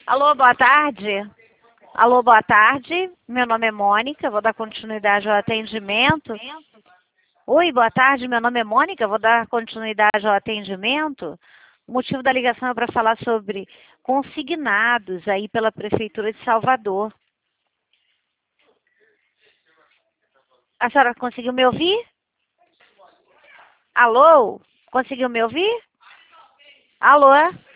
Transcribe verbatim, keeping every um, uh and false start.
Alô, boa tarde. Alô, boa tarde. Meu nome é Mônica, vou dar continuidade ao atendimento. Oi, boa tarde, meu nome é Mônica, vou dar continuidade ao atendimento. O motivo da ligação é para falar sobre consignados aí pela Prefeitura de Salvador. A senhora conseguiu me ouvir? Alô? Conseguiu me ouvir? Alô?